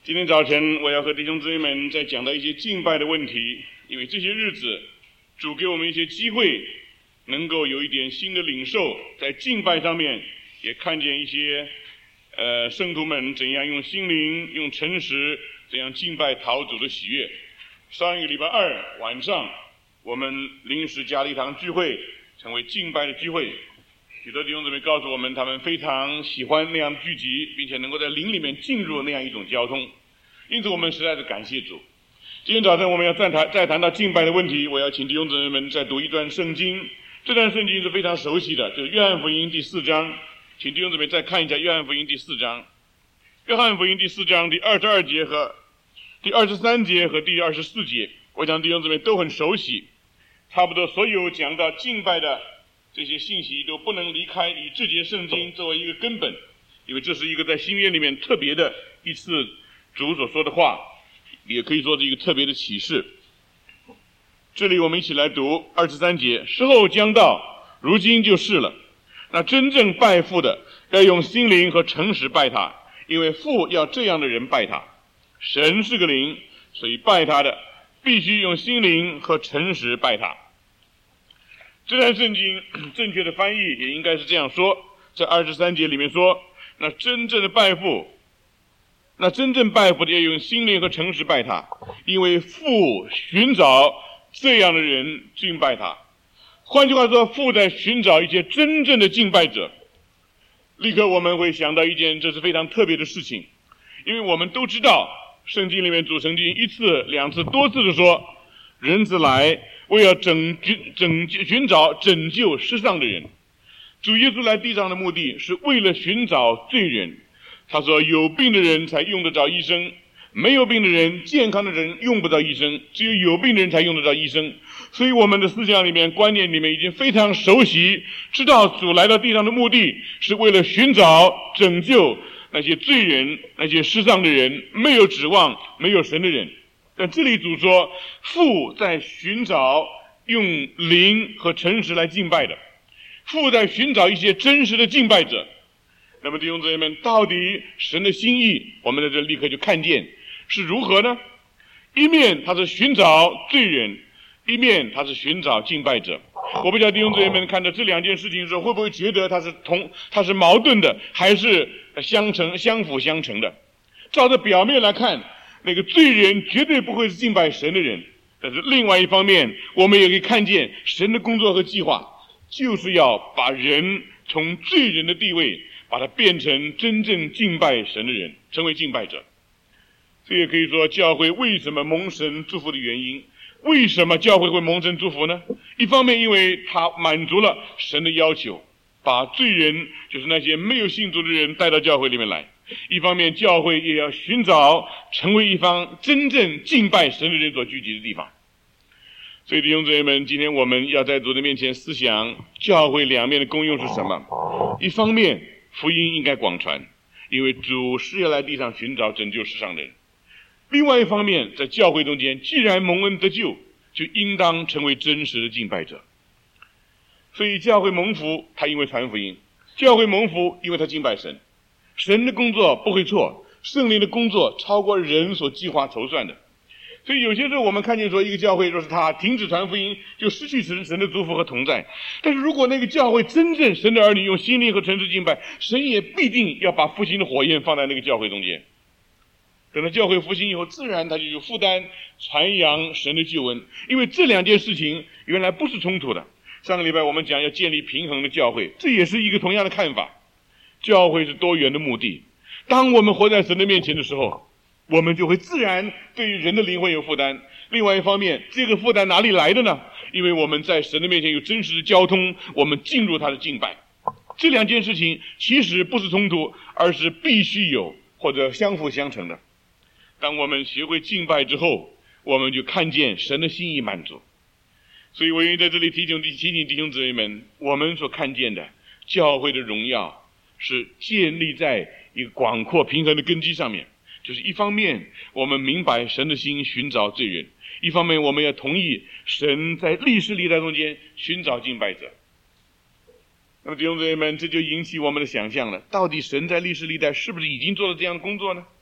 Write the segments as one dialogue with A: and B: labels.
A: 今天早晨我要和弟兄姊妹们再讲到一些敬拜的问题，因为这些日子主给我们一些机会，能够有一点新的领受，在敬拜上面也看见一些圣徒们怎样用心灵用诚实怎样敬拜讨主的喜悦。上一个礼拜二晚上我们临时加了一堂聚会，成为敬拜的聚会，许多弟兄姊妹告诉我们他们非常喜欢那样的聚集，并且能够在灵里面进入那样一种交通，因此我们实在是感谢主。今天早晨我们要再谈到敬拜的问题，我要请弟兄姊妹们再读一段圣经，这段圣经是非常熟悉的，就是约翰福音第4章，请弟兄姊妹再看一下约翰福音第4章。约翰福音第4章第22节和第23节和第24节，我想弟兄姊妹都很熟悉，差不多所有讲到敬拜的这些信息都不能离开以这节圣经作为一个根本，因为这是一个在新约里面特别的一次主所说的话，也可以说是一个特别的启示。这里我们一起来读23节，时候将到，如今就是了。那真正拜父的要用心灵和诚实拜他，因为父要这样的人拜他。神是个灵，所以拜他的必须用心灵和诚实拜他。这段圣经正确的翻译也应该是这样说，在23节里面说，那真正拜父的要用心灵和诚实拜他，因为父寻找这样的人敬拜他。换句话说，父在寻找一些真正的敬拜者。立刻我们会想到一件这是非常特别的事情，因为我们都知道圣经里面主曾经一次两次多次的说，人子来为了寻找拯救世上的人。主耶稣来地上的目的是为了寻找罪人。他说有病的人才用得着医生，没有病的人，健康的人用不着医生，只有有病的人才用得着医生。所以我们的思想里面观念里面已经非常熟悉，知道主来到地上的目的是为了寻找拯救那些罪人，那些世上的人，没有指望没有神的人。但这里主说父在寻找用灵和诚实来敬拜的，父在寻找一些真实的敬拜者。那么弟兄姊妹们，到底神的心意我们在这立刻就看见是如何呢？一面他是寻找罪人，一面他是寻找敬拜者。我不知道弟兄姊妹们看到这两件事情的时候，会不会觉得它是矛盾的，还是相辅相成的？照着表面来看，那个罪人绝对不会是敬拜神的人，但是另外一方面我们也可以看见神的工作和计划就是要把人从罪人的地位把它变成真正敬拜神的人，成为敬拜者。这也可以说教会为什么蒙神祝福的原因。为什么教会会蒙神祝福呢？一方面因为他满足了神的要求，把罪人就是那些没有信主的人带到教会里面来，一方面教会也要寻找成为一方真正敬拜神的人所聚集的地方。所以弟兄姊妹们，今天我们要在主的面前思想教会两面的功用是什么。一方面福音应该广传，因为主是要来地上寻找拯救世上的人。另外一方面，在教会中间，既然蒙恩得救，就应当成为真实的敬拜者。所以教会蒙福，他因为传福音；教会蒙福，因为他敬拜神。神的工作不会错，圣灵的工作超过人所计划筹算的。所以有些时候我们看见说，一个教会若是他停止传福音，就失去神的祝福和同在。但是如果那个教会真正神的儿女用心灵和诚实敬拜，神也必定要把复兴的火焰放在那个教会中间。等到教会复兴以后，自然他就有负担传扬神的救恩，因为这两件事情原来不是冲突的。上个礼拜我们讲要建立平衡的教会，这也是一个同样的看法。教会是多元的目的，当我们活在神的面前的时候，我们就会自然对于人的灵魂有负担。另外一方面，这个负担哪里来的呢？因为我们在神的面前有真实的交通，我们进入他的敬拜。这两件事情其实不是冲突，而是必须有或者相辅相成的。当我们学会敬拜之后，我们就看见神的心意满足。所以我愿意在这里提醒弟兄姊妹们，我们所看见的教会的荣耀是建立在一个广阔平衡的根基上面，就是一方面我们明白神的心寻找罪人，一方面我们也同意神在历史历代中间寻找敬拜者。那么弟兄姊妹们，这就引起我们的想象了，到底神在历史历代是不是已经做了这样的工作呢？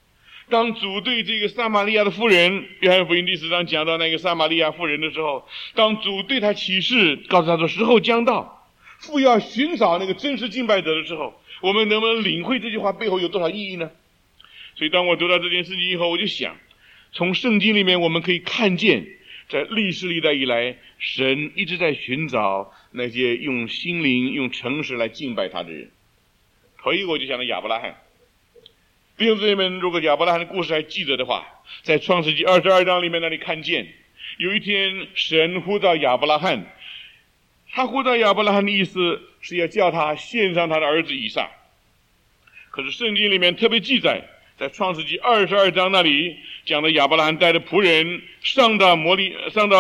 A: 当主对这个撒玛利亚的妇人，约翰福音第10章讲到那个撒玛利亚妇人的时候，当主对他启示，告诉他说时候将到，父要寻找那个真实敬拜者的时候，我们能不能领会这句话背后有多少意义呢？所以当我读到这件事情以后，我就想，从圣经里面我们可以看见，在历史历代以来，神一直在寻找那些用心灵用诚实来敬拜他的人。头一个我就想到亚伯拉罕。弟兄姊妹们，如果亚伯拉罕的故事还记得的话，在创世纪22章里面那里看见，有一天神呼召亚伯拉罕，他呼召亚伯拉罕的意思是要叫他献上他的儿子以撒。可是圣经里面特别记载，在创世纪22章那里讲的亚伯拉罕带着仆人上到摩利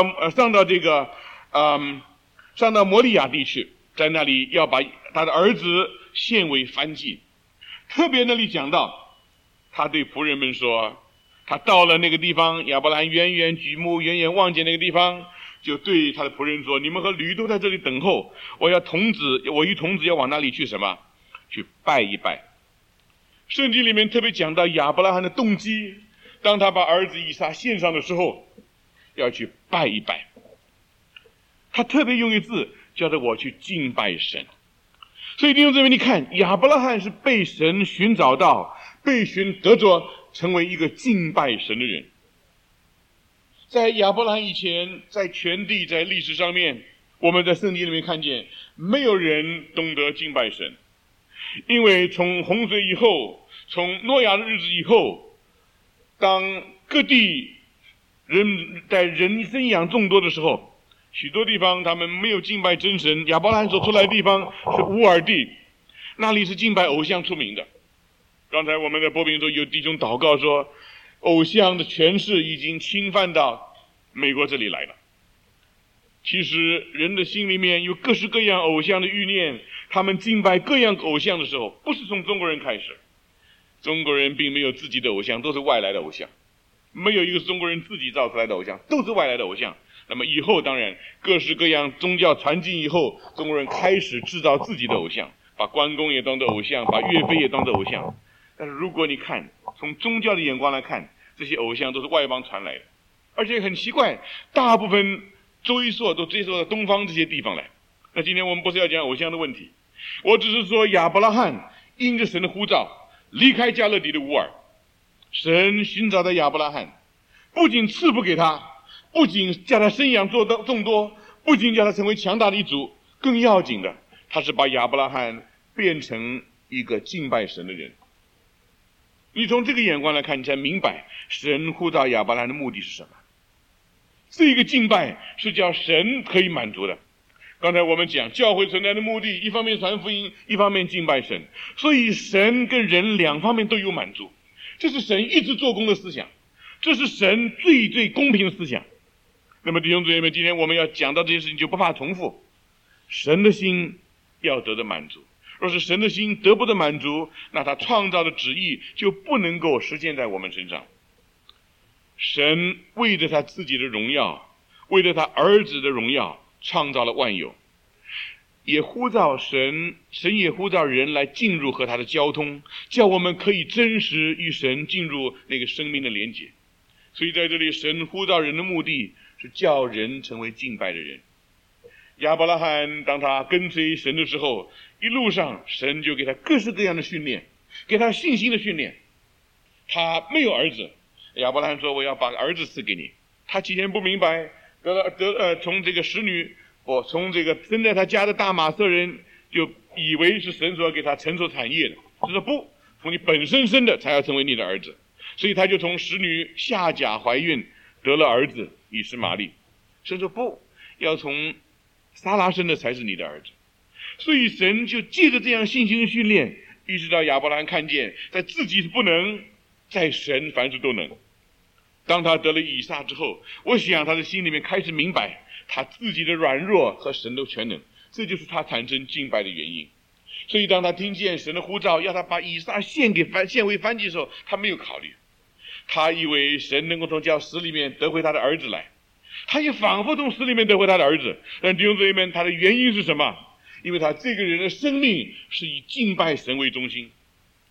A: 亚地去，在那里要把他的儿子献为燔祭。特别那里讲到，他对仆人们说，他到了那个地方，亚伯拉罕远远举目，远远望见那个地方，就对他的仆人说，你们和驴都在这里等候，我与童子要往那里去什么？去拜一拜。圣经里面特别讲到亚伯拉罕的动机，当他把儿子以撒献上的时候，要去拜一拜。他特别用一字叫做我去敬拜神。所以弟兄姊妹，你看亚伯拉罕是被神寻找到，被寻得着，成为一个敬拜神的人。在亚伯拉罕以前，在全地，在历史上面，我们在圣经里面看见没有人懂得敬拜神。因为从洪水以后，从诺亚的日子以后，当各地人生养众多的时候，许多地方他们没有敬拜真神。亚伯拉罕所出来的地方是乌尔地，那里是敬拜偶像出名的。刚才我们在播屏中有弟兄祷告说，偶像的权势已经侵犯到美国这里来了。其实人的心里面有各式各样偶像的欲念，他们敬拜各样偶像的时候，不是从中国人开始。中国人并没有自己的偶像，都是外来的偶像，没有一个是中国人自己造出来的偶像，都是外来的偶像。那么以后当然各式各样宗教传进以后，中国人开始制造自己的偶像，把关公也当作偶像，把岳飞也当作偶像。但是如果你看从宗教的眼光来看，这些偶像都是外邦传来的，而且很奇怪，大部分追溯到东方这些地方来。那今天我们不是要讲偶像的问题，我只是说亚伯拉罕因着神的呼召离开加勒底的乌尔，神寻找的亚伯拉罕，不仅赐福给他，不仅叫他生养众多，不仅叫他成为强大的一族，更要紧的，他是把亚伯拉罕变成一个敬拜神的人。你从这个眼光来看，你才明白神呼召亚伯拉罕的目的是什么。这个敬拜是叫神可以满足的。刚才我们讲教会存在的目的，一方面传福音，一方面敬拜神，所以神跟人两方面都有满足，这是神一直做工的思想，这是神最最公平的思想。那么弟兄姊妹们，今天我们要讲到这些事情就不怕重复，神的心要得到满足，若是神的心得不到满足，那他创造的旨意就不能够实现在我们身上。神为着他自己的荣耀，为了他儿子的荣耀，创造了万有，也呼召神也呼召人来进入和他的交通，叫我们可以真实与神进入那个生命的连结。所以在这里神呼召人的目的是叫人成为敬拜的人。亚伯拉罕当他跟随神的时候，一路上神就给他各式各样的训练，给他信心的训练。他没有儿子，亚伯拉罕说我要把儿子赐给你。他起先不明白，从这个使女，从这个生在他家的大马色人就以为是神所给他承受产业的，他说不，从你本身生的才要成为你的儿子。所以他就从使女夏甲怀孕得了儿子以实玛利。神说不，要从撒拉生的才是你的儿子。所以神就借着这样信心的训练，一直到亚伯拉罕看见在自己是不能，在神凡事都能。当他得了以撒之后，我想他的心里面开始明白他自己的软弱和神的全能，这就是他产生敬拜的原因。所以当他听见神的呼召要他把以撒献为燔祭的时候，他没有考虑，他以为神能够从叫死里面得回他的儿子来，他也仿佛从死里面得回他的儿子。但弟兄姊妹们，他的原因是什么？因为他这个人的生命是以敬拜神为中心。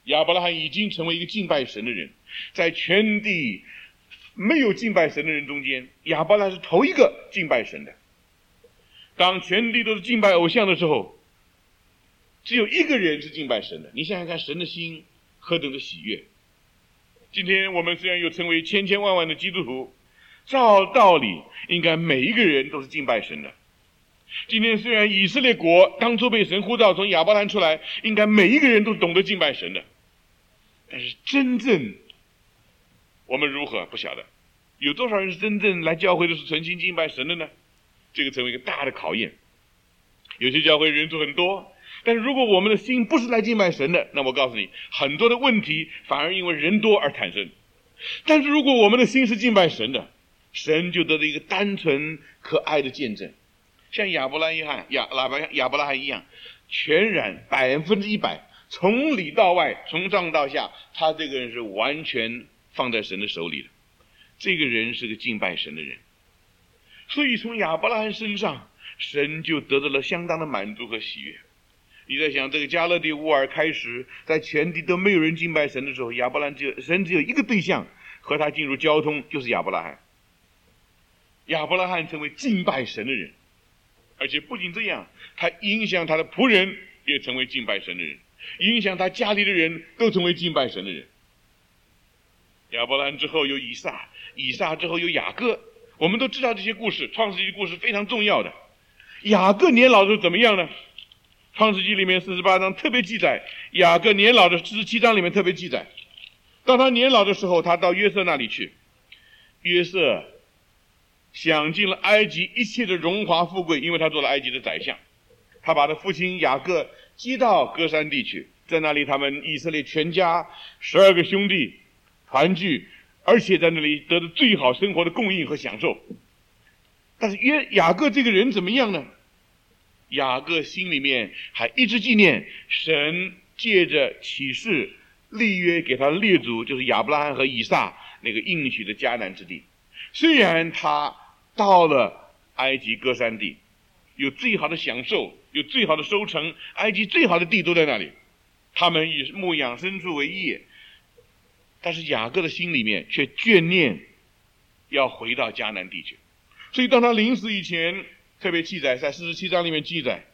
A: 亚伯拉罕已经成为一个敬拜神的人，在全地没有敬拜神的人中间，亚伯拉罕是头一个敬拜神的。当全地都是敬拜偶像的时候，只有一个人是敬拜神的。你想想看，神的心何等的喜悦。今天我们虽然有成为千千万万的基督徒，照道理应该每一个人都是敬拜神的。今天虽然以色列国当初被神呼召从亚伯兰出来，应该每一个人都懂得敬拜神的，但是真正我们如何不晓得。有多少人是真正来教会的是存心敬拜神的呢？这个成为一个大的考验。有些教会人数很多，但是如果我们的心不是来敬拜神的，那我告诉你，很多的问题反而因为人多而产生。但是如果我们的心是敬拜神的，神就得到一个单纯可爱的见证，像亚伯拉罕一样，全然100%，从里到外，从上到下，他这个人是完全放在神的手里的。这个人是个敬拜神的人，所以从亚伯拉罕身上，神就得到了相当的满足和喜悦。你在想，这个加勒底乌尔开始，在全地都没有人敬拜神的时候，神只有一个对象和他进入交通，就是亚伯拉罕。亚伯拉罕成为敬拜神的人，而且不仅这样，他影响他的仆人也成为敬拜神的人，影响他家里的人都成为敬拜神的人。亚伯拉罕之后有以撒，以撒之后有雅各，我们都知道这些故事，创世纪故事非常重要的。雅各年老的时候怎么样呢？创世纪里面48章特别记载，雅各年老的47章里面特别记载，当他年老的时候，他到约瑟那里去，约瑟享尽了埃及一切的荣华富贵，因为他做了埃及的宰相。他把他父亲雅各接到歌珊地去，在那里他们以色列全家12个兄弟团聚，而且在那里得到最好生活的供应和享受。但是雅各这个人怎么样呢？雅各心里面还一直纪念神借着启示立约给他的列祖，就是亚伯拉罕和以撒那个应许的迦南之地。虽然他到了埃及歌珊地，有最好的享受，有最好的收成，埃及最好的地都在那里，他们以牧养牲畜为业，但是雅各的心里面却眷念要回到迦南地去。所以当他临死以前，特别记载在47章里面记载，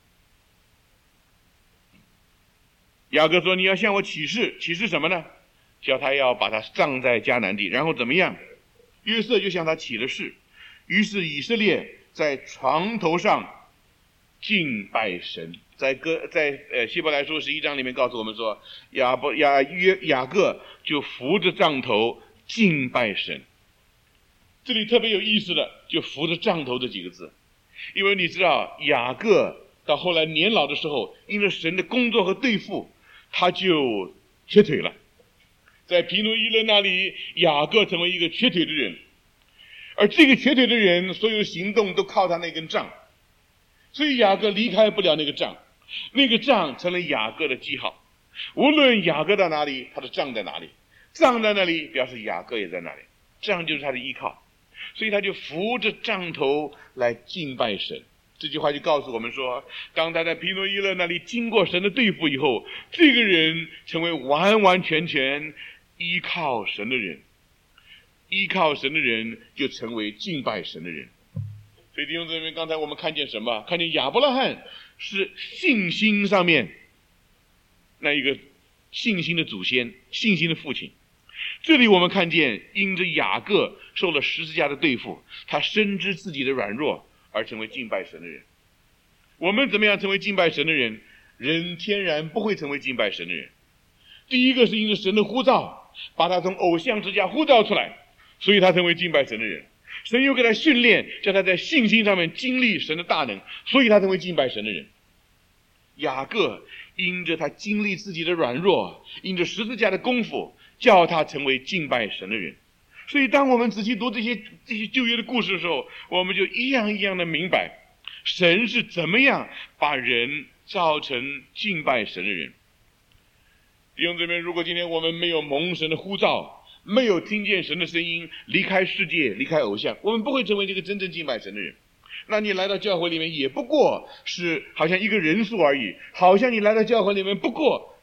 A: 雅各说，你要向我起誓，起誓什么呢？叫他要把他葬在迦南地。然后怎么样？约瑟就向他起了誓，于是以色列在床头上敬拜神。在希伯来书11章里面告诉我们说，雅各就扶着杖头敬拜神。这里特别有意思的就扶着杖头这几个字，因为你知道雅各到后来年老的时候，因为神的工作和对付，他就瘸腿了。在皮努伊勒那里，雅各成为一个瘸腿的人，而这个瘸腿的人所有行动都靠他那根杖，所以雅各离开不了那个杖，那个杖成了雅各的记号。无论雅各到哪里，他的杖在哪里，杖在那里表示雅各也在那里，杖就是他的依靠，所以他就扶着杖头来敬拜神。这句话就告诉我们说，当他在皮诺伊勒那里经过神的对付以后，这个人成为完完全全依靠神的人，依靠神的人就成为敬拜神的人。所以弟兄姊妹，刚才我们看见什么？看见亚伯拉罕是信心上面那一个信心的祖先，信心的父亲。这里我们看见因着雅各受了十字架的对付，他深知自己的软弱而成为敬拜神的人。我们怎么样成为敬拜神的人？人天然不会成为敬拜神的人。第一个是因着神的呼召，把他从偶像之家呼召出来，所以他成为敬拜神的人。神又给他训练，叫他在信心上面经历神的大能，所以他成为敬拜神的人。雅各因着他经历自己的软弱，因着十字架的功夫，叫他成为敬拜神的人。所以当我们仔细读这些旧约的故事的时候，我们就一样一样的明白神是怎么样把人造成敬拜神的人。弟兄姊妹，如果今天我们没有蒙神的呼召，没有听见神的声音，离开世界，离开偶像，我们不会成为这个真正敬拜神的人。那你来到教会里面也不过是好像一个人数而已，好像你来到教会里面不过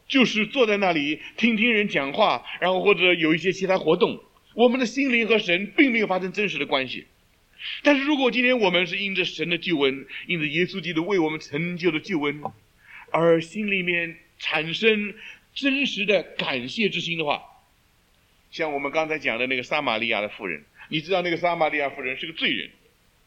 A: 就是坐在那里听听人讲话，然后或者有一些其他活动，我们的心灵和神并没有发生真实的关系。但是如果今天我们是因着神的救恩，因着耶稣基督为我们成就的救恩，而心里面产生真实的感谢之心的话，像我们刚才讲的那个撒玛利亚的妇人，你知道那个撒玛利亚妇人是个罪人，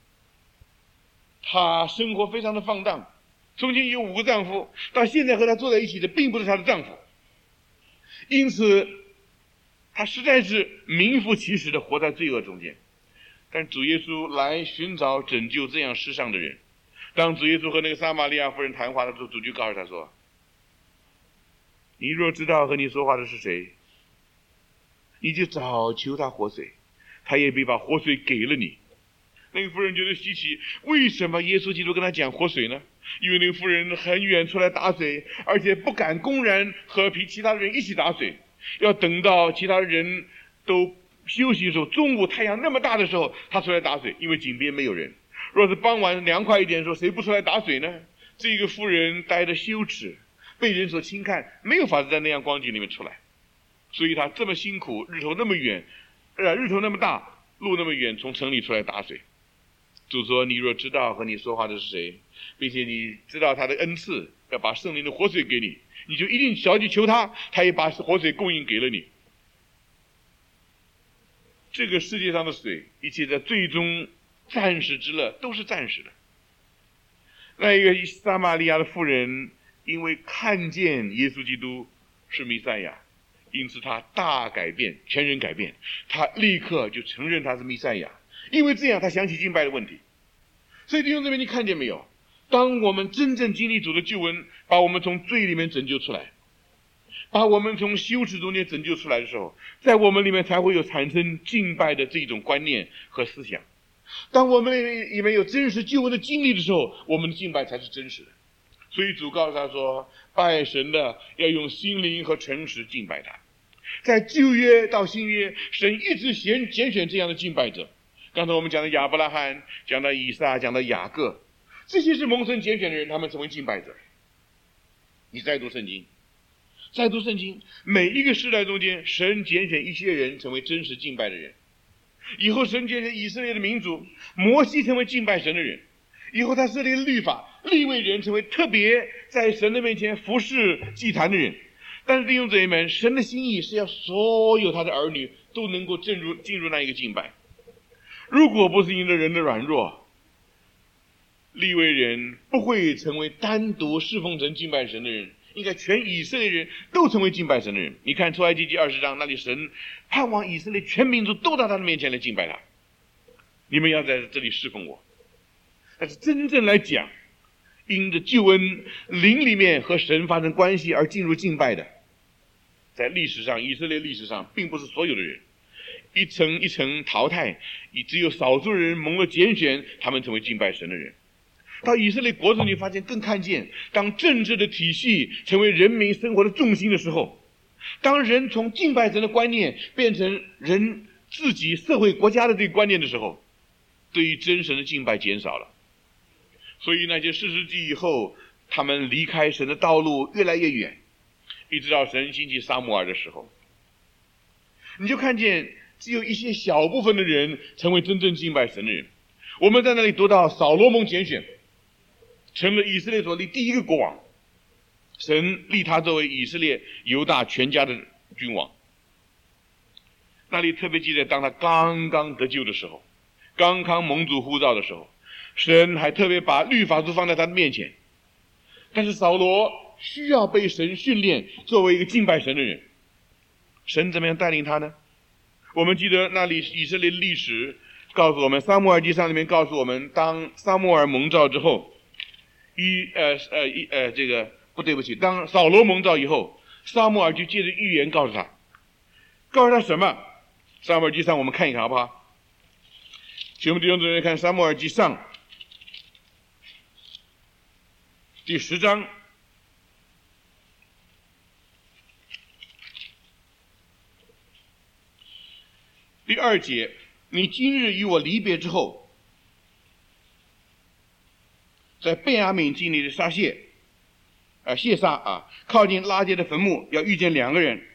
A: 她生活非常的放荡，从前有5个丈夫，到现在和她坐在一起的并不是她的丈夫，因此她实在是名副其实的活在罪恶中间。但主耶稣来寻找拯救这样世上的人。当主耶稣和那个撒玛利亚妇人谈话的时候，主就告诉他说，你若知道和你说话的是谁，你就早求他活水，他也必把活水给了你。那个妇人觉得稀奇，为什么耶稣基督跟他讲活水呢？因为那个妇人很远出来打水，而且不敢公然和其他人一起打水，要等到其他人都休息的时候，中午太阳那么大的时候，他出来打水，因为井边没有人。若是傍晚凉快一点的时候，谁不出来打水呢？这个妇人带着羞耻，被人所轻看，没有法子在那样光景里面出来，所以他这么辛苦，日头那么远，日头那么大，路那么远，从城里出来打水。主说，你若知道和你说话的是谁，并且你知道他的恩赐，要把圣灵的活水给你，你就一定小去求他，他也把活水供应给了你。这个世界上的水，一切在最终暂时之乐都是暂时的。那一个撒玛利亚的妇人，因为看见耶稣基督是弥赛亚，因此他大改变，全人改变，他立刻就承认他是弥赛亚。因为这样，他想起敬拜的问题。所以弟兄姊妹，你看见没有？当我们真正经历主的救恩，把我们从罪里面拯救出来，把我们从羞耻中间拯救出来的时候，在我们里面才会有产生敬拜的这种观念和思想。当我们里面有真实救恩的经历的时候，我们的敬拜才是真实的。所以主告诉他说，拜神的要用心灵和诚实敬拜他。在旧约到新约，神一直拣选这样的敬拜者。刚才我们讲的亚伯拉罕，讲到以撒，讲到雅各，这些是蒙神拣选的人，他们成为敬拜者。你再读圣经，每一个时代中间，神拣选一些人成为真实敬拜的人。以后神拣选以色列的民族，摩西成为敬拜神的人。以后他设立律法，利未人成为特别在神的面前服侍祭坛的人。但是弟兄姊妹们，神的心意是要所有他的儿女都能够进入那一个敬拜。如果不是因着人的软弱，利未人不会成为单独侍奉神敬拜神的人，应该全以色列人都成为敬拜神的人。你看出埃及记20章，那里神盼望以色列全民族都到他的面前来敬拜他，你们要在这里侍奉我。但是真正来讲，因着救恩灵里面和神发生关系而进入敬拜的，在历史上，以色列历史上并不是所有的人，一层一层淘汰，只有少数人蒙了拣选，他们成为敬拜神的人。到以色列国中，你发现更看见，当政治的体系成为人民生活的重心的时候，当人从敬拜神的观念变成人自己社会国家的这个观念的时候，对于真神的敬拜减少了。所以那些4世纪以后，他们离开神的道路越来越远，一直到神兴起撒母耳的时候，你就看见只有一些小部分的人成为真正敬拜神的人。我们在那里读到扫罗蒙拣选，成了以色列所立第一个国王，神立他作为以色列犹大全家的君王。那里特别记得，当他刚刚得救的时候，刚刚蒙主呼召的时候，神还特别把律法书放在他的面前。但是扫罗需要被神训练，作为一个敬拜神的人。神怎么样带领他呢？我们记得那里以色列历史告诉我们，撒母耳记上里面告诉我们，当撒母耳蒙召之后，当扫罗蒙召以后，撒母耳就借着预言告诉他什么？撒母耳记上我们看一看好不好？请我们弟兄姊妹看撒母耳记上第10章第2节，你今日与我离别之后，在便雅悯境里的撒谢， 谢撒啊，靠近拉结的坟墓要遇见2个人。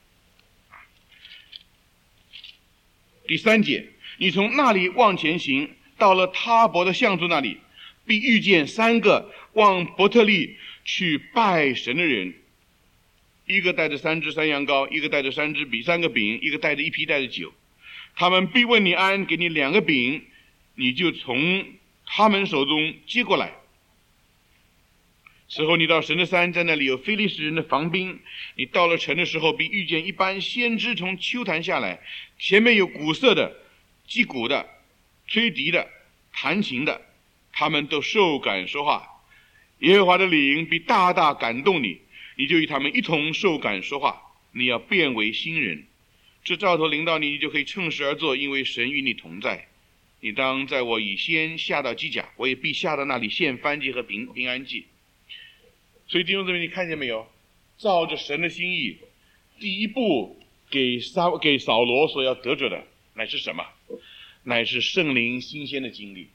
A: 第3节，你从那里往前行，到了他伯的橡树那里，必遇见3个往伯特利去拜神的人，一个带着3只山羊羔，一个带着3个饼，一个带着1皮带着酒。他们必问你安，给你2个饼，你就从他们手中接过来。此后你到神的山，在那里有非利士人的防兵。你到了城的时候，必遇见一班先知从丘坛下来，前面有鼓瑟的、击鼓的、吹笛的、弹琴的，他们都受感说话。耶和华的灵必大大感动你，你就与他们一同受感说话。你要变为新人。这兆头临到你，你就可以趁时而做，因为神与你同在。你当在我以先下到基甲，我也必下到那里献燔祭和平安祭。所以弟兄姊妹，你看见没有？照着神的心意，第一步给扫罗所要得着的乃是什么？乃是圣灵新鲜的经历。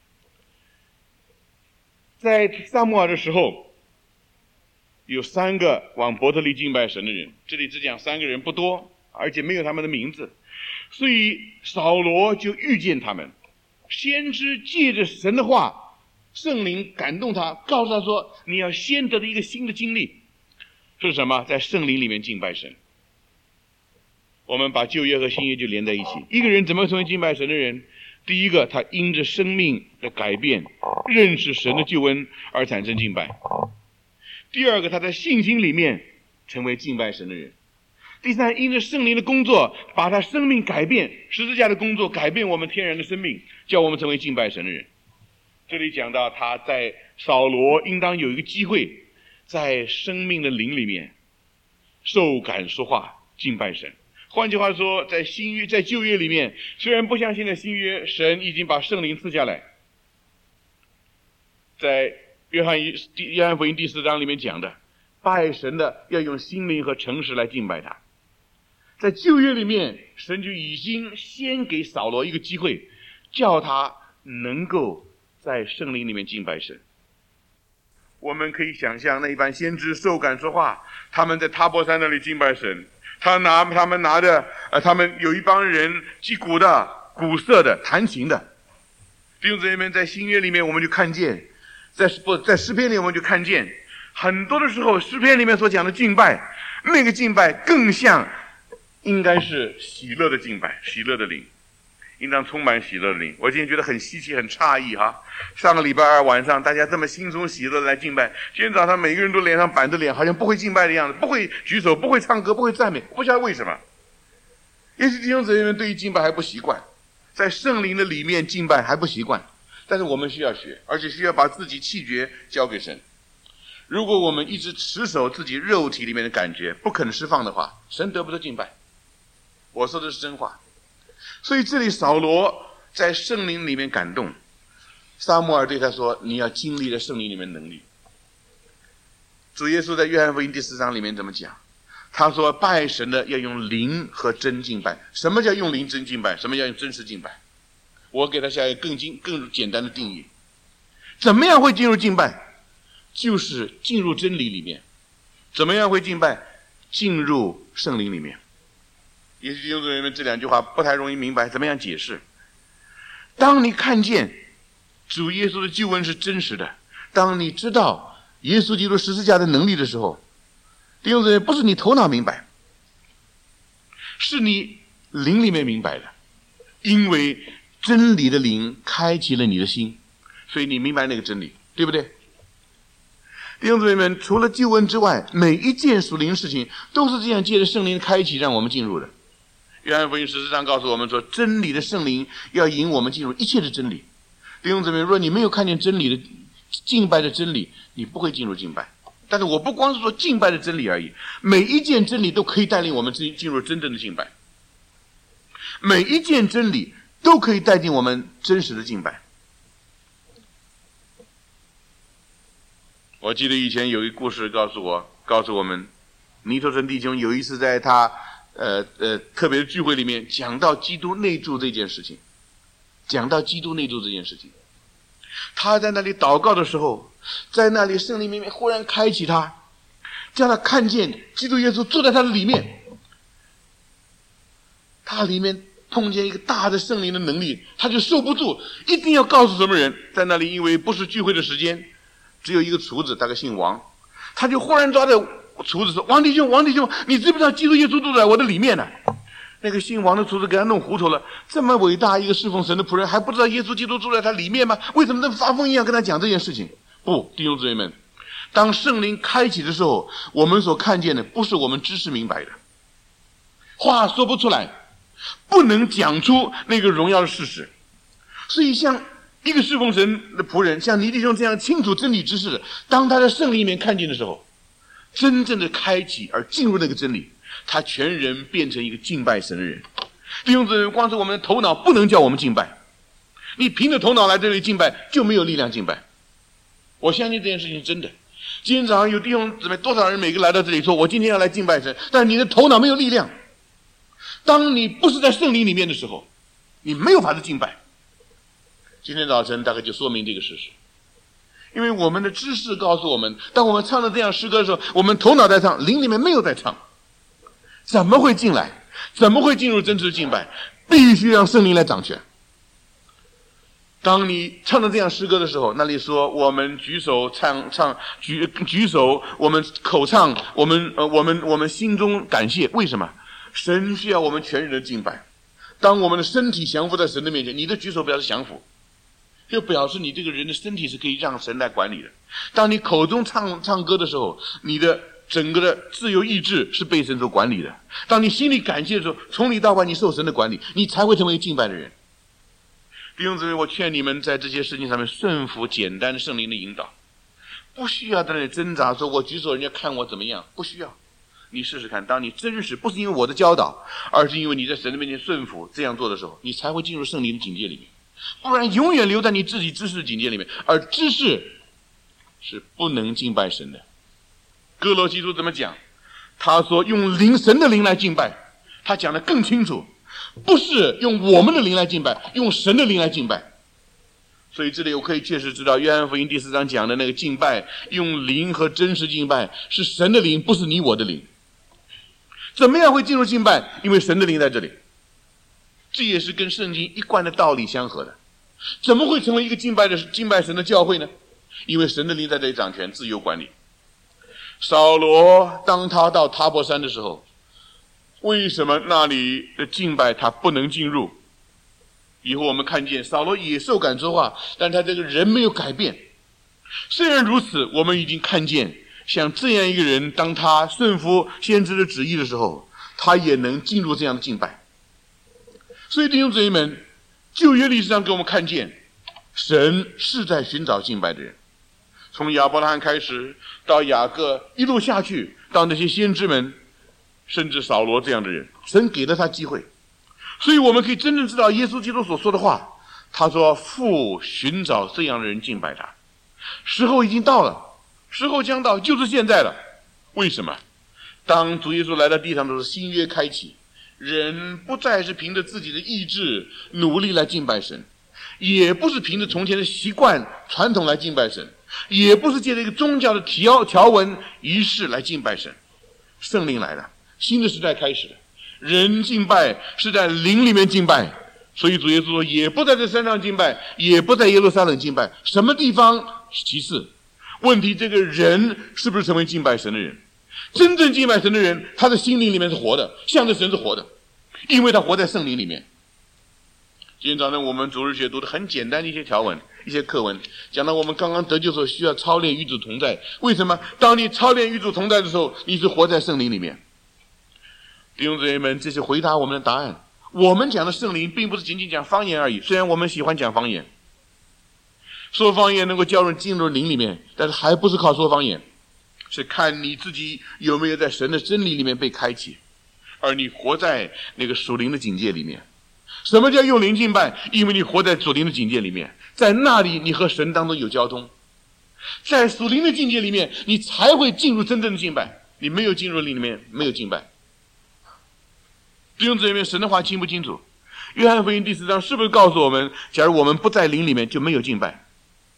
A: 在撒母耳的时候，有3个往伯特利敬拜神的人，这里只讲3个人，不多，而且没有他们的名字，所以扫罗就遇见他们。先知借着神的话，圣灵感动他，告诉他说，你要先得的一个新的经历是什么？在圣灵里面敬拜神。我们把旧约和新约就连在一起。一个人怎么成为敬拜神的人？第一个，他因着生命的改变，认识神的救恩而产生敬拜。第二个，他在信心里面成为敬拜神的人。第三，因着圣灵的工作，把他生命改变，十字架的工作改变我们天然的生命，叫我们成为敬拜神的人。这里讲到他在扫罗应当有一个机会，在生命的灵里面受感说话，敬拜神。换句话说，在旧约里面，虽然不像现在新约，神已经把圣灵赐下来。在约翰福音第4章里面讲的，拜神的要用心灵和诚实来敬拜他。在旧约里面，神就已经先给扫罗一个机会，叫他能够在圣灵里面敬拜神。我们可以想象那一般先知受感说话，他们在塔伯山那里敬拜神，他们拿着他们有一帮人击鼓的、鼓瑟的、弹琴的。弟兄姊妹们，在新约里面我们就看见，在诗篇里我们就看见，很多的时候诗篇里面所讲的敬拜，那个敬拜更像应该是喜乐的敬拜，喜乐的灵，应当充满喜乐的灵。我今天觉得很稀奇，很诧异哈。上个礼拜2晚上，大家这么轻松喜乐的来敬拜，今天早上每个人都脸上板着脸，好像不会敬拜的样子，不会举手，不会唱歌，不会赞美，不知道为什么。也许弟兄姊妹们对于敬拜还不习惯，在圣灵的里面敬拜还不习惯，但是我们需要学，而且需要把自己气绝交给神。如果我们一直持守自己肉体里面的感觉，不肯释放的话，神得不得敬拜。我说的是真话。所以这里扫罗在圣灵里面感动，撒母耳对他说，你要经历了圣灵里面的能力。主耶稣在约翰福音第4章里面怎么讲？他说拜神的要用灵和真敬拜。什么叫用灵真敬拜？什么叫用真实敬拜？我给他下一个更简单的定义。怎么样会进入敬拜？就是进入真理里面。怎么样会敬拜？进入圣灵里面。也许弟兄姊妹们这2句话不太容易明白，怎么样解释？当你看见主耶稣的救恩是真实的，当你知道耶稣基督十字架的能力的时候，弟兄姊妹，不是你头脑明白，是你灵里面明白的，因为真理的灵开启了你的心，所以你明白那个真理，对不对？弟兄姊妹们，除了救恩之外，每一件属灵事情都是这样借着圣灵开启让我们进入的。约翰福音14章告诉我们说，真理的圣灵要引我们进入一切的真理。弟兄姊妹，如果你没有看见真理的敬拜的真理，你不会进入敬拜。但是我不光是说敬拜的真理而已，每一件真理都可以带领我们进入真正的敬拜，每一件真理都可以带进我们真实的敬拜。我记得以前有一个故事告诉我们，尼托森弟兄有一次在他特别的聚会里面讲到基督内住这件事情，
B: 他在那里祷告的时候，在那里圣灵里面忽然开启他，叫他看见基督耶稣坐在他的里面，他里面碰见一个大的圣灵的能力，他就受不住，一定要告诉什么人。在那里因为不是聚会的时间，只有一个厨子，大概姓王，他就忽然抓着厨子说：王弟兄，王弟兄，你知不知道基督耶稣住在我的里面呢？那个姓王的厨子给他弄糊涂了，这么伟大一个侍奉神的仆人，还不知道耶稣基督住在他里面吗？为什么能发疯一样跟他讲这件事情？不，弟兄姊妹们，当圣灵开启的时候，我们所看见的不是我们知识明白的，话说不出来，不能讲出那个荣耀的事实。所以像一个侍奉神的仆人，像尼弟兄这样清楚真理知识的，当他在圣灵里面看见的时候，真正的开启而进入那个真理，他全人变成一个敬拜神的人。弟兄姊妹，光是我们的头脑不能叫我们敬拜，你凭着头脑来这里敬拜就没有力量敬拜。我相信这件事情真的。今天早上有弟兄姊妹多少人每个来到这里说我今天要来敬拜神，但你的头脑没有力量。当你不是在圣灵里面的时候，你没有法子敬拜。今天早晨大概就说明这个事实。因为我们的知识告诉我们，当我们唱的这样诗歌的时候，我们头脑在唱，灵里面没有在唱，怎么会进来？怎么会进入真实的敬拜？必须让圣灵来掌权。当你唱的这样诗歌的时候，那里说我们举手举手，我们口唱，我们心中感谢。为什么？神需要我们全人的敬拜。当我们的身体降服在神的面前，你的举手表示降服，就表示你这个人的身体是可以让神来管理的。当你口中唱歌的时候，你的整个的自由意志是被神所管理的。当你心里感谢的时候，从里到外你受神的管理，你才会成为一个敬拜的人。弟兄姊妹，我劝你们在这些事情上面顺服简单圣灵的引导，不需要在那里挣扎说我举手人家看我怎么样，不需要。你试试看，当你真实不是因为我的教导，而是因为你在神的面前顺服这样做的时候，你才会进入圣灵的境界里面。不然永远留在你自己知识的境界里面，而知识是不能敬拜神的。哥罗西书怎么讲？他说用神的灵来敬拜，他讲得更清楚，不是用我们的灵来敬拜，用神的灵来敬拜。所以这里我可以确实知道约翰福音第4章讲的那个敬拜，用灵和真实敬拜，是神的灵，不是你我的灵。怎么样会进入敬拜？因为神的灵在这里，这也是跟圣经一贯的道理相合的。怎么会成为一个敬拜神的教会呢？因为神的灵在这里掌权，自由管理。扫罗当他到塔伯山的时候，为什么那里的敬拜他不能进入？以后我们看见扫罗野兽敢说话，但他这个人没有改变。虽然如此，我们已经看见像这样一个人，当他顺服先知的旨意的时候，他也能进入这样的敬拜。所以弟兄姊妹们，旧约历史上给我们看见，神是在寻找敬拜的人。从亚伯拉罕开始，到雅各，一路下去，到那些先知们，甚至扫罗这样的人，神给了他机会。所以我们可以真正知道耶稣基督所说的话，他说父寻找这样的人敬拜他，时候已经到了，时候将到，就是现在了。为什么？当主耶稣来到地上的时候，新约开启，人不再是凭着自己的意志努力来敬拜神，也不是凭着从前的习惯传统来敬拜神，也不是借着一个宗教的条文仪式来敬拜神。圣灵来了，新的时代开始了，人敬拜是在灵里面敬拜。所以主耶稣说，也不在这山上敬拜，也不在耶路撒冷敬拜，什么地方其次，问题这个人是不是成为敬拜神的人？真正敬拜神的人，他的心灵里面是活的，向着神是活的，因为他活在圣灵里面。今天早上我们主日学读的很简单的一些条文，一些课文，讲到我们刚刚得救的时候需要操练与主同在。为什么？当你操练与主同在的时候，你是活在圣灵里面。弟兄姊妹们，这是回答我们的答案。我们讲的圣灵并不是仅仅讲方言而已，虽然我们喜欢讲方言，说方言能够叫人进入灵里面，但是还不是靠说方言，是看你自己有没有在神的真理里面被开启，而你活在那个属灵的境界里面。什么叫用灵敬拜？因为你活在属灵的境界里面，在那里你和神当中有交通，在属灵的境界里面你才会进入真正的敬拜。你没有进入灵里面，没有敬拜。弟兄姊妹，神的话清不清楚？约翰福音第4章是不是告诉我们，假如我们不在灵里面就没有敬拜？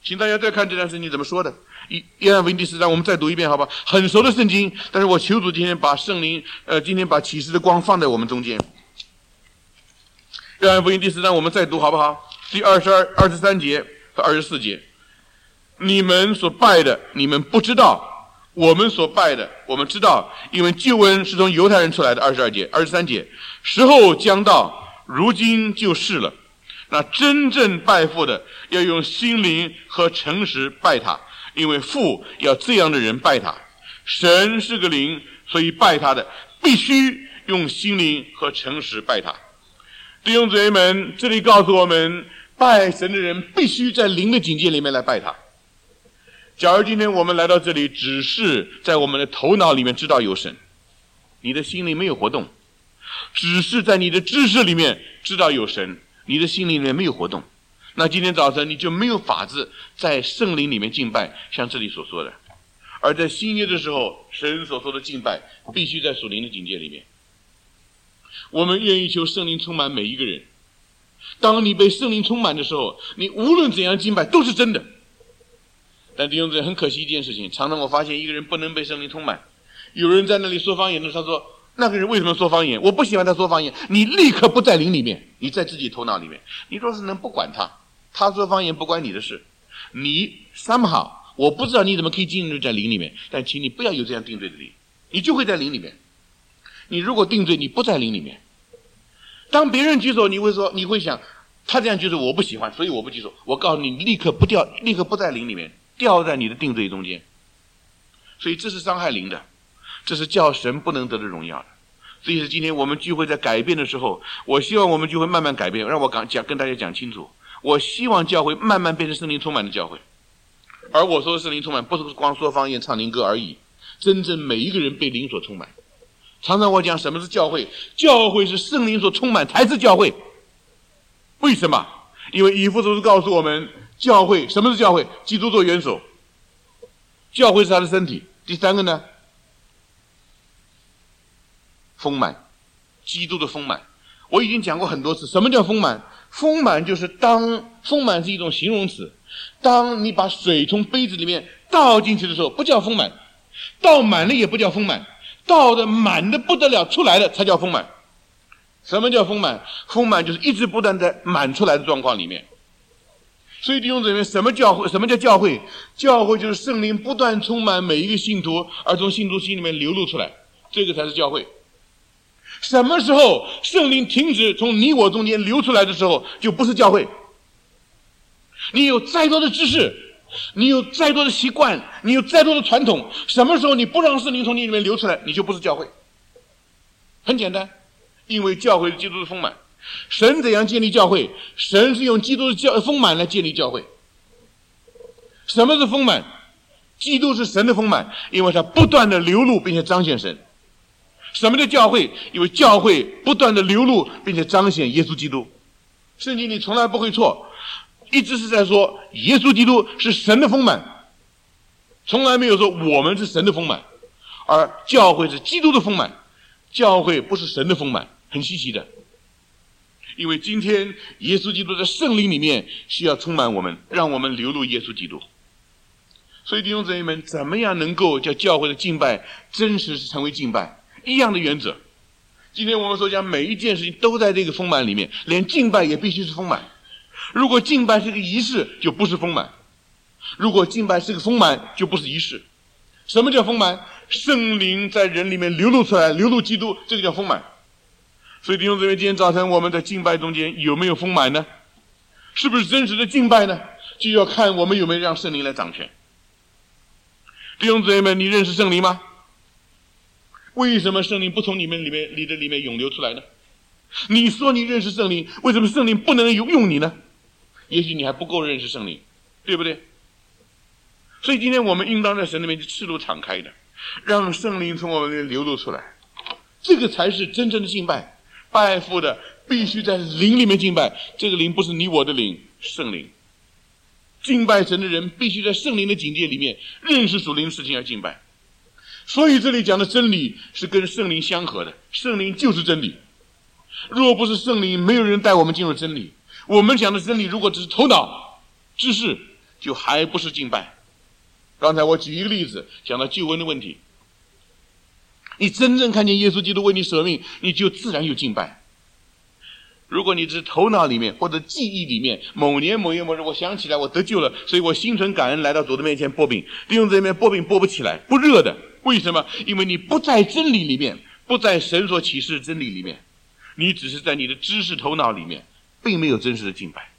B: 请大家再看这段圣经怎么说的。约翰福音第4章，我们再读一遍，好吧？很熟的圣经，但是我求主今天把今天把启示的光放在我们中间。约翰福音第4章，我们再读好不好？第22、23节和24节。你们所拜的，你们不知道；我们所拜的，我们知道，因为救恩是从犹太人出来的。22节、23节。时候将到，如今就是了。那真正拜父的，要用心灵和诚实拜他，因为父要这样的人拜他。神是个灵，所以拜他的必须用心灵和诚实拜他。弟兄姊妹们，这里告诉我们，拜神的人必须在灵的境界里面来拜他。假如今天我们来到这里，只是在我们的头脑里面知道有神，你的心里没有活动；只是在你的知识里面知道有神，你的心里面没有活动，那今天早晨你就没有法子在圣灵里面敬拜，像这里所说的。而在新约的时候，神所说的敬拜必须在属灵的境界里面。我们愿意求圣灵充满每一个人。当你被圣灵充满的时候，你无论怎样敬拜都是真的。但弟兄姊妹，很可惜一件事情，常常我发现一个人不能被圣灵充满。有人在那里说方言的时候，他说那个人为什么说方言？我不喜欢他说方言。你立刻不在灵里面，你在自己头脑里面。你若是能不管他，他说方言不关你的事。你somehow，我不知道你怎么可以进入在灵里面，但请你不要有这样定罪的灵，你就会在灵里面。你如果定罪，你不在灵里面。当别人举手，你会想，他这样举手我不喜欢，所以我不举手。我告诉你，立刻不在灵里面，掉在你的定罪中间。所以这是伤害灵的，这是叫神不能得的荣耀的。所以是今天我们聚会在改变的时候，我希望我们聚会慢慢改变。让我跟大家讲清楚，我希望教会慢慢变成圣灵充满的教会。而我说的圣灵充满，不是光说方言唱灵歌而已，真正每一个人被灵所充满。常常我讲什么是教会，教会是圣灵所充满才是教会。为什么？因为以弗所书告诉我们，教会什么是教会？基督做元首，教会是他的身体。第三个呢，丰满，基督的丰满。我已经讲过很多次，什么叫丰满？丰满就是丰满是一种形容词，当你把水从杯子里面倒进去的时候，不叫丰满，倒满了也不叫丰满，倒的满的不得了出来了才叫丰满。什么叫丰满？丰满就是一直不断在满出来的状况里面。所以弟兄姊妹，什么叫教会？教会就是圣灵不断充满每一个信徒，而从信徒心里面流露出来，这个才是教会。什么时候圣灵停止从你我中间流出来的时候，就不是教会。你有再多的知识，你有再多的习惯，你有再多的传统，什么时候你不让圣灵从你里面流出来，你就不是教会。很简单，因为教会是基督的丰满。神怎样建立教会？神是用基督的丰满来建立教会。什么是丰满？基督是神的丰满，因为他不断的流露并且彰显神。什么叫教会？因为教会不断的流露并且彰显耶稣基督。圣经里从来不会错，一直是在说耶稣基督是神的丰满，从来没有说我们是神的丰满。而教会是基督的丰满，教会不是神的丰满，很稀奇的。因为今天耶稣基督在圣灵里面需要充满我们，让我们流露耶稣基督。所以弟兄姊妹们，怎么样能够叫教会的敬拜真实成为敬拜？一样的原则。今天我们所讲每一件事情都在这个丰满里面，连敬拜也必须是丰满。如果敬拜是个仪式，就不是丰满；如果敬拜是个丰满，就不是仪式。什么叫丰满？圣灵在人里面流露出来，流露基督，这个叫丰满。所以弟兄姊妹，今天早晨我们在敬拜中间有没有丰满呢？是不是真实的敬拜呢？就要看我们有没有让圣灵来掌权。弟兄姊妹们，你认识圣灵吗？为什么圣灵不从你的里面涌流出来呢？你说你认识圣灵，为什么圣灵不能用你呢？也许你还不够认识圣灵，对不对？所以今天我们应当在神里面赤露敞开的，让圣灵从我们里面流露出来，这个才是真正的敬拜。拜父的必须在灵里面敬拜，这个灵不是你我的灵，圣灵。敬拜神的人必须在圣灵的境界里面认识属灵的事情而敬拜。所以这里讲的真理是跟圣灵相合的，圣灵就是真理。若不是圣灵，没有人带我们进入真理。我们讲的真理如果只是头脑知识， 就还不是敬拜。刚才我举一个例子，讲到救恩的问题。你真正看见耶稣基督为你舍命，你就自然有敬拜。如果你只是头脑里面或者记忆里面，某年某月某日我想起来我得救了，所以我心存感恩来到主的面前擘饼，弟兄姊妹，擘饼擘不起来，不热的。为什么？因为你不在真理里面，不在神所启示的真理里面，你只是在你的知识头脑里面，并没有真实的敬拜。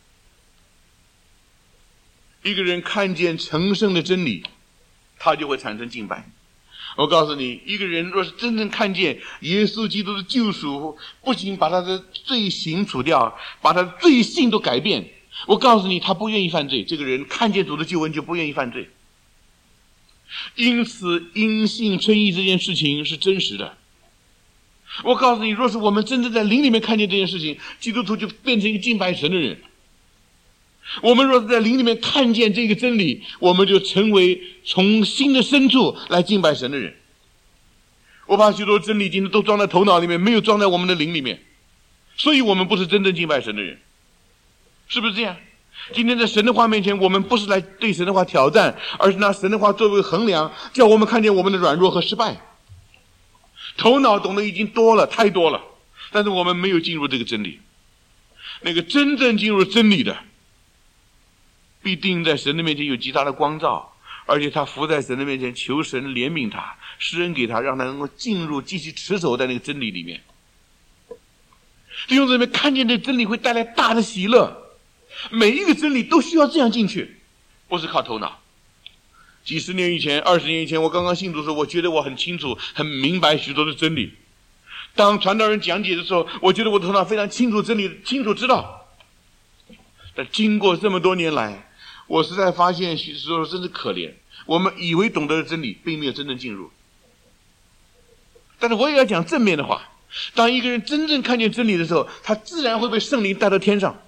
B: 一个人看见成圣的真理，他就会产生敬拜。我告诉你，一个人若是真正看见耶稣基督的救赎，不仅把他的罪行除掉，把他的罪性都改变，我告诉你，他不愿意犯罪。这个人看见主的救恩就不愿意犯罪。因此因信称义这件事情是真实的。我告诉你，若是我们真正在灵里面看见这件事情，基督徒就变成一个敬拜神的人。我们若是在灵里面看见这个真理，我们就成为从心的深处来敬拜神的人。我把许多真理今天都装在头脑里面，没有装在我们的灵里面，所以我们不是真正敬拜神的人。是不是这样？今天在神的话面前，我们不是来对神的话挑战，而是拿神的话作为衡量，叫我们看见我们的软弱和失败。头脑懂得已经多了，太多了，但是我们没有进入这个真理。那个真正进入真理的，必定在神的面前有极大的光照，而且他伏在神的面前求神怜悯他，施恩给他，让他能够进入，继续持守在那个真理里面。弟兄姊妹，看见这真理会带来大的喜乐。每一个真理都需要这样进去，不是靠头脑。几十年以前，20年以前，我刚刚信主的时候，我觉得我很清楚很明白许多的真理。当传道人讲解的时候，我觉得我的头脑非常清楚真理，清楚知道。但经过这么多年来，我实在发现许多时候真是可怜，我们以为懂得的真理并没有真正进入。但是我也要讲正面的话，当一个人真正看见真理的时候，他自然会被圣灵带到天上。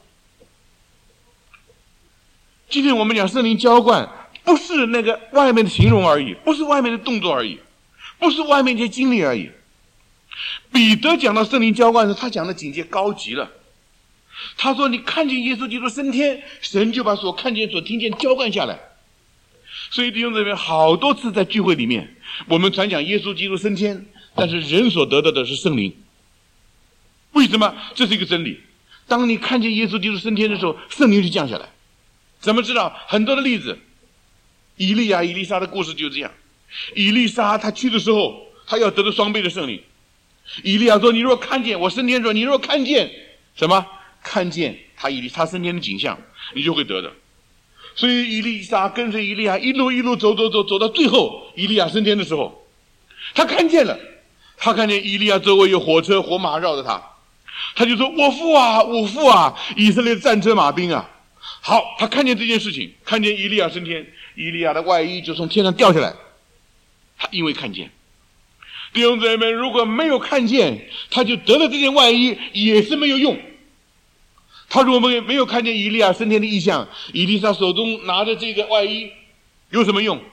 B: 今天我们讲圣灵浇灌，不是那个外面的形容而已，不是外面的动作而已，不是外面一些经历而已。彼得讲到圣灵浇灌时，他讲的境界高极了。他说你看见耶稣基督升天，神就把所看见所听见浇灌下来。所以弟兄姊妹，好多次在聚会里面，我们传讲耶稣基督升天，但是人所得到的是圣灵。为什么？这是一个真理。当你看见耶稣基督升天的时候，圣灵就降下来。怎么知道？很多的例子，以利亚、以利沙的故事就是这样。以利沙他去的时候，他要得到双倍的圣灵。以利亚说：“你若看见我升天，说你若看见什么？看见他升天的景象，你就会得的。”所以以利沙跟随以利亚一路走到最后，以利亚升天的时候，他看见了，他看见以利亚周围有火车火马绕着他，他就说：“我父啊，以色列的战车马兵啊！”好，他看见这件事情，看见以利亚升天，以利亚的外衣就从天上掉下来。他因为看见，弟兄姊妹们，如果没有看见，他就得了这件外衣也是没有用。他如果没有看见以利亚升天的异象，以利沙手中拿着这个外衣有什么用？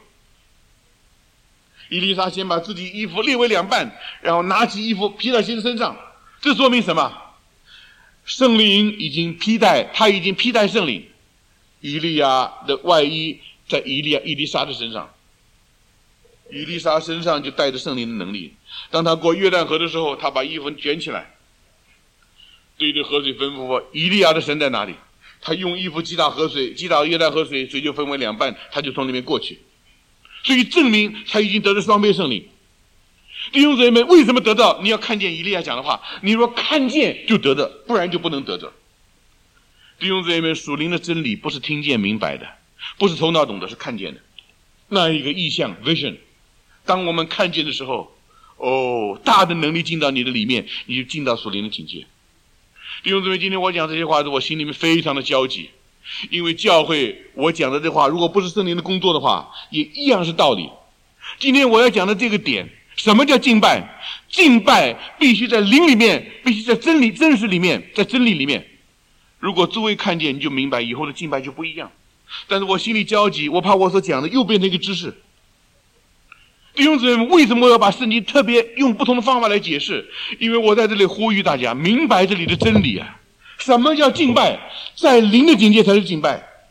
B: 以利沙先把自己衣服裂为两半，然后拿起衣服披到身上，这说明什么？圣灵已经披戴，他已经披戴圣灵。以利亚的外衣在以利沙的身上，以利沙身上就带着圣灵的能力。当他过约旦河的时候，他把衣服卷起来，对着河水吩咐说：“以利亚的神在哪里？”他用衣服击打河水，击打约旦河水，水就分为两半，他就从里面过去。所以证明他已经得了双倍圣灵。弟兄姊妹们，为什么得到？你要看见以利亚讲的话，你若看见就得的，不然就不能得着。弟兄姊妹们，属灵的真理不是听见明白的，不是头脑懂的，是看见的。那一个意象 vision， 当我们看见的时候，大的能力进到你的里面，你就进到属灵的境界。弟兄姊妹，今天我讲这些话，我心里面非常的焦急，因为教会我讲的这话，如果不是圣灵的工作的话，也一样是道理。今天我要讲的这个点，什么叫敬拜？敬拜必须在灵里面，必须在真理真实里面，在真理里面。如果诸位看见，你就明白以后的敬拜就不一样。但是我心里焦急，我怕我所讲的又变成一个知识。弟兄姊妹，为什么我要把圣经特别用不同的方法来解释？因为我在这里呼吁大家明白这里的真理啊！什么叫敬拜？在灵的境界才是敬拜。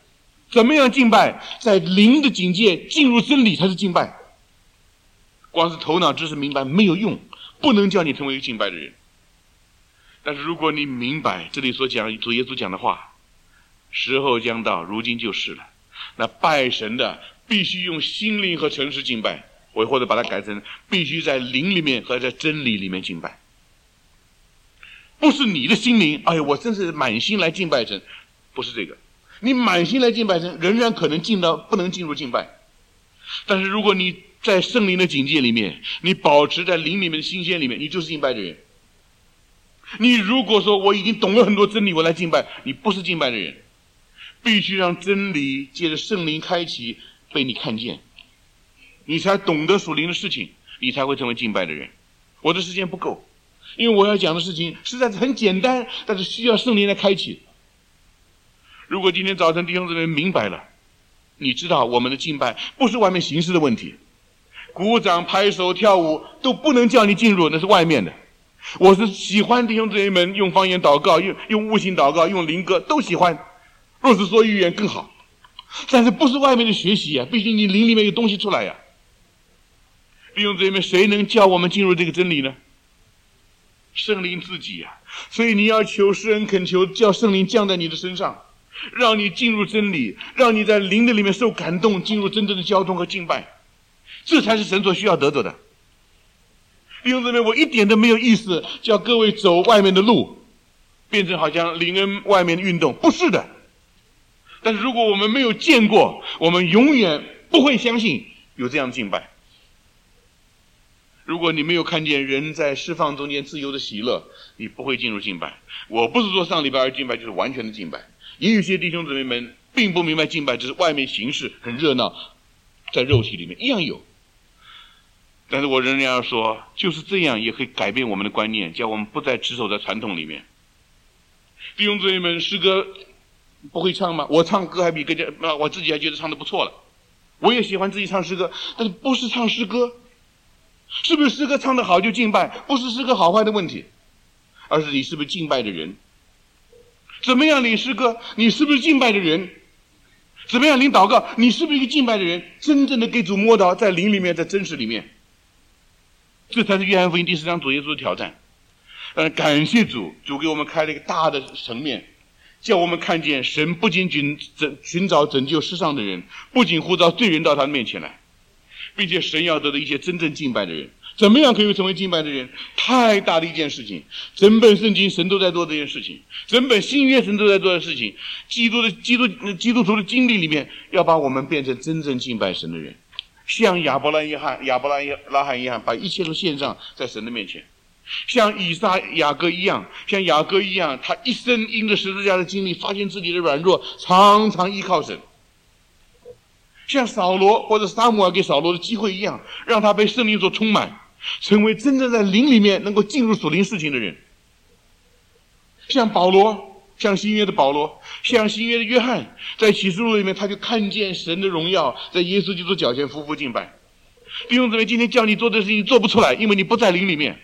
B: 怎么样敬拜？在灵的境界进入真理才是敬拜。光是头脑知识明白没有用，不能叫你成为一个敬拜的人。但是如果你明白这里所讲主耶稣讲的话，时候将到，如今就是了。那拜神的必须用心灵和诚实敬拜，我或者把它改成必须在灵里面和在真理里面敬拜。不是你的心灵，哎呀，我真是满心来敬拜神，不是这个。你满心来敬拜神，仍然可能不能进入敬拜。但是如果你在圣灵的境界里面，你保持在灵里面的新鲜里面，你就是敬拜的人。你如果说我已经懂了很多真理，我来敬拜，你不是敬拜的人。必须让真理借着圣灵开启，被你看见，你才懂得属灵的事情，你才会成为敬拜的人。我的时间不够，因为我要讲的事情实在是很简单，但是需要圣灵来开启。如果今天早晨弟兄姊妹明白了，你知道我们的敬拜不是外面形式的问题，鼓掌拍手跳舞都不能叫你进入，那是外面的。我是喜欢弟兄姊妹们用方言祷告，用悟性祷告，用灵歌都喜欢，若是说语言更好，但是不是外面的学习啊，毕竟你灵里面有东西出来呀。弟兄姊妹们，谁能叫我们进入这个真理呢？圣灵自己啊。所以你要求施恩恳求，叫圣灵降在你的身上，让你进入真理，让你在灵的里面受感动，进入真正的交通和敬拜，这才是神所需要得着的。弟兄姊妹，我一点都没有意思叫各位走外面的路，变成好像灵恩外面的运动，不是的。但是如果我们没有见过，我们永远不会相信有这样的敬拜。如果你没有看见人在释放中间自由的喜乐，你不会进入敬拜。我不是说上礼拜二敬拜就是完全的敬拜，也有些弟兄姊妹们并不明白敬拜只是外面形式很热闹，在肉体里面一样有。但是我仍然要说，就是这样也可以改变我们的观念，叫我们不再执守在传统里面。弟兄姊妹们，诗歌不会唱吗？我唱歌还比我自己还觉得唱得不错了。我也喜欢自己唱诗歌，但是不是唱诗歌，是不是诗歌唱得好就敬拜，不是诗歌好坏的问题，而是你是不是敬拜的人。怎么样领诗歌，你是不是敬拜的人？怎么样领祷告，你是不是一个敬拜的人？真正的给主摸到，在灵里面，在真实里面，这才是约翰福音第10章主耶稣的挑战。感谢主，主给我们开了一个大的层面，叫我们看见神不仅寻找拯救世上的人，不仅呼召罪人到他面前来，并且神要得的一些真正敬拜的人。怎么样可以成为敬拜的人？太大的一件事情，整本圣经神都在做这件事情，整本新约神都在做的事情。基督徒的经历里面，要把我们变成真正敬拜神的人，像亚伯拉罕一样，把一切都献上在神的面前。像雅各一样，他一生因着十字架的经历，发现自己的软弱，常常依靠神。像扫罗或者撒母耳给扫罗的机会一样，让他被圣灵所充满，成为真正在灵里面能够进入属灵事情的人。像保罗，像新约的保罗，像新约的约翰，在启示录里面，他就看见神的荣耀，在耶稣基督脚前匍匐敬拜。弟兄姊妹，今天叫你做的事情做不出来，因为你不在灵里面，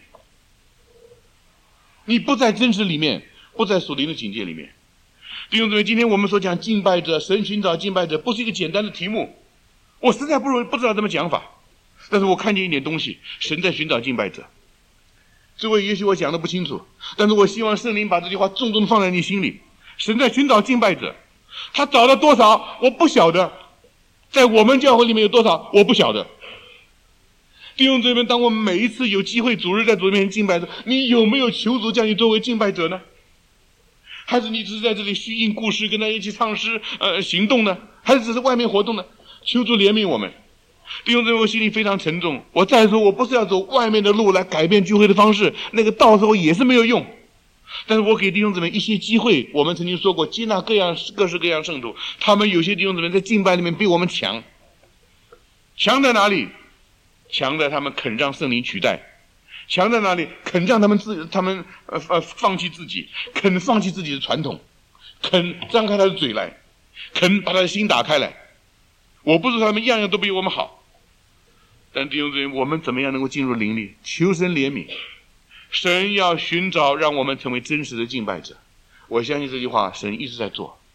B: 你不在真实里面，不在属灵的境界里面。弟兄姊妹，今天我们所讲敬拜者，神寻找敬拜者，不是一个简单的题目，我实在不知道怎么讲法，但是我看见一点东西，神在寻找敬拜者。这位也许我讲的不清楚，但是我希望圣灵把这句话重重放在你心里。神在寻找敬拜者，他找了多少我不晓得，在我们教会里面有多少我不晓得。弟兄姊妹，当我们每一次有机会主日在主面前敬拜者，你有没有求主将你作为敬拜者呢？还是你只是在这里虚应故事，跟他一起唱诗行动呢？还是只是外面活动呢？求主怜悯我们。弟兄姊妹，我心里非常沉重。我再说，我不是要走外面的路来改变聚会的方式，那个到时候也是没有用。但是我给弟兄姊妹一些机会。我们曾经说过，接纳各式各样圣徒，他们有些弟兄姊妹在敬拜里面比我们强。强在哪里？强在他们肯让圣灵取代。强在哪里？肯让他们放弃自己，肯放弃自己的传统，肯张开他的嘴来，肯把他的心打开来。我不是说他们样样都比我们好，但弟兄姊妹，我们怎么样能够进入灵里？求神怜悯，神要寻找让我们成为真实的敬拜者。我相信这句话神一直在做，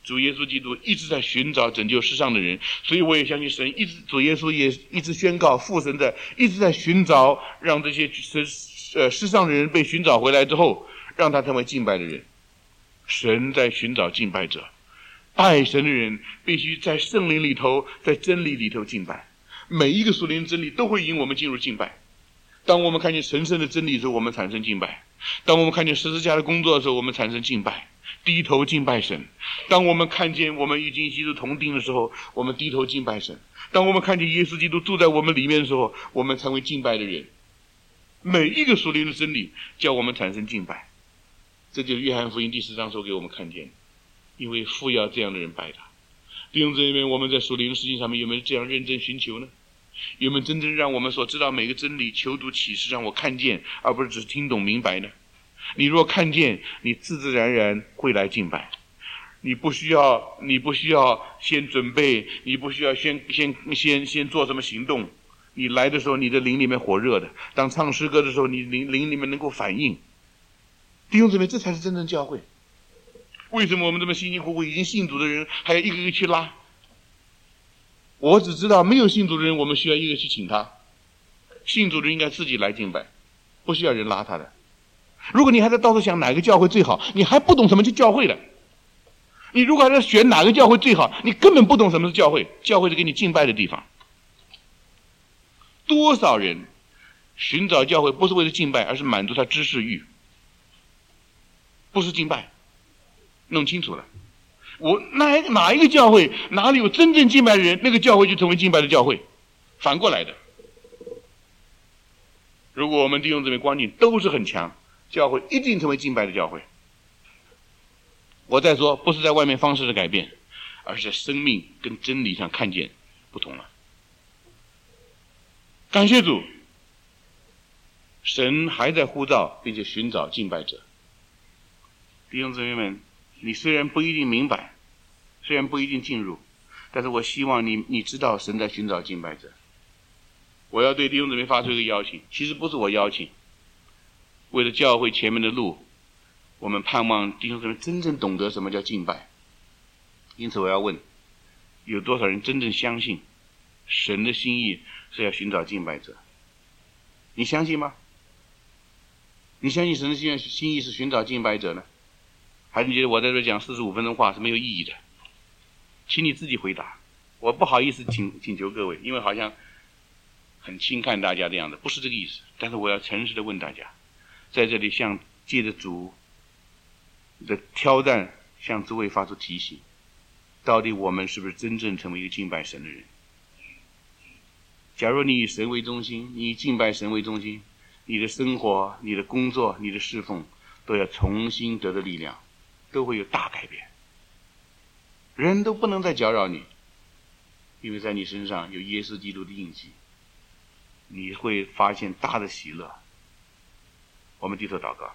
B: 主耶稣基督一直在寻找拯救世上的人，所以我也相信神主耶稣也一直宣告父神一直在寻找，让这些世上的人被寻找回来之后，让他成为敬拜的人。神在寻找敬拜者，爱神的人必须在圣灵里头，在真理里头敬拜。每一个属灵真理都会引我们进入敬拜。当我们看见神圣的真理的时候，我们产生敬拜；当我们看见十字架的工作的时候，我们产生敬拜，低头敬拜神；当我们看见我们与基督同定的时候，我们低头敬拜神；当我们看见耶稣基督住在我们里面的时候，我们成为敬拜的人。每一个属灵的真理叫我们产生敬拜，这就是约翰福音第4章所给我们看见，因为父要这样的人拜他。弟兄姊妹，我们在属灵的事情上面有没有这样认真寻求呢？有没有真正让我们所知道每个真理求主启示，让我看见，而不是只是听懂明白呢？你若看见，你自自然然会来敬拜。你不需要先准备，你不需要先做什么行动。你来的时候，你的灵里面火热的；当唱诗歌的时候，你灵里面能够反应。弟兄姊妹，这才是真正教会。为什么我们这么辛辛苦苦已经信主的人还要一个一个去拉？我只知道没有信主的人，我们需要一个去请他。信主的人应该自己来敬拜，不需要人拉他的。如果你还在到处想哪个教会最好，你还不懂什么是教会的。你如果还在选哪个教会最好，你根本不懂什么是教会。教会是给你敬拜的地方。多少人寻找教会不是为了敬拜，而是满足他知识欲，不是敬拜。弄清楚了，我哪一个教会哪里有真正敬拜的人，那个教会就成为敬拜的教会。反过来的，如果我们弟兄姊妹观念都是很强，教会一定成为敬拜的教会。我再说，不是在外面方式的改变，而是在生命跟真理上看见不同了。感谢主，神还在呼召并且寻找敬拜者。弟兄姊妹们，你虽然不一定明白，虽然不一定进入，但是我希望你知道神在寻找敬拜者。我要对弟兄姊妹发出一个邀请，其实不是我邀请，为了教会前面的路，我们盼望弟兄姊妹真正懂得什么叫敬拜。因此我要问，有多少人真正相信神的心意是要寻找敬拜者？你相信吗？你相信神的心意是寻找敬拜者呢？还是你觉得我在这讲45分钟话是没有意义的？请你自己回答。我不好意思请求各位，因为好像很轻看大家的样子，不是这个意思。但是我要诚实的问大家，在这里借着主的挑战，向诸位发出提醒，到底我们是不是真正成为一个敬拜神的人？假如你以神为中心，你以敬拜神为中心，你的生活、你的工作、你的侍奉都要重新得到力量，都会有大改变。人都不能再搅扰你，因为在你身上有耶稣基督的印记，你会发现大的喜乐。我们低头祷告。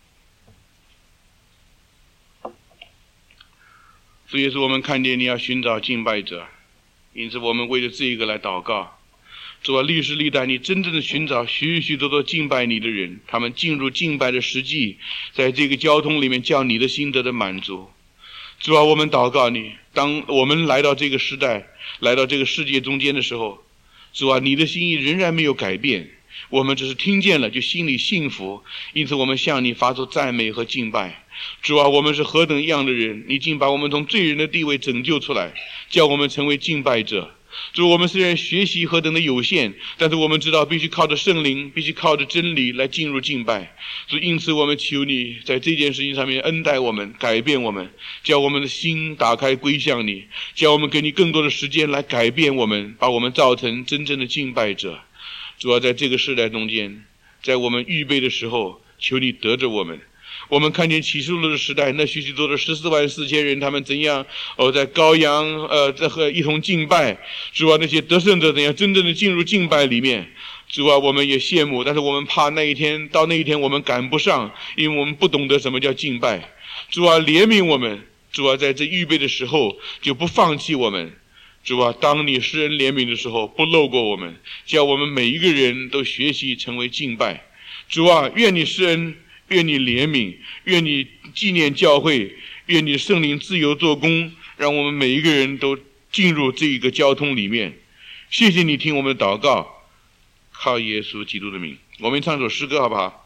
B: 主耶稣，我们看见你要寻找敬拜者，因此我们为了这个来祷告。主啊，历史历代你真正的寻找许许多多敬拜你的人，他们进入敬拜的实际，在这个交通里面叫你的心得的满足。主啊，我们祷告你，当我们来到这个时代，来到这个世界中间的时候，主啊，你的心意仍然没有改变，我们只是听见了就心里幸福，因此我们向你发出赞美和敬拜。主啊，我们是何等样的人，你竟把我们从罪人的地位拯救出来，叫我们成为敬拜者。主，我们虽然学习何等的有限，但是我们知道必须靠着圣灵，必须靠着真理来进入敬拜。主，因此我们求你在这件事情上面恩待我们，改变我们，叫我们的心打开归向你，叫我们给你更多的时间来改变我们，把我们造成真正的敬拜者。主要在这个世代中间，在我们预备的时候，求你得着我们。我们看见启示录的时代，那许许多多144000人，他们怎样在羔羊和一同敬拜。主啊，那些得胜者怎样真正的进入敬拜里面。主啊，我们也羡慕，但是我们怕那一天我们赶不上，因为我们不懂得什么叫敬拜。主啊，怜悯我们。主啊，在这预备的时候就不放弃我们。主啊，当你施恩怜悯的时候，不漏过我们，叫我们每一个人都学习成为敬拜。主啊，愿你施恩，愿你怜悯，愿你纪念教会，愿你圣灵自由做工， 让我们每一个人都进入这一个交通里面。谢谢你听我们的祷告，靠耶稣基督的名。我们唱首诗歌好不好？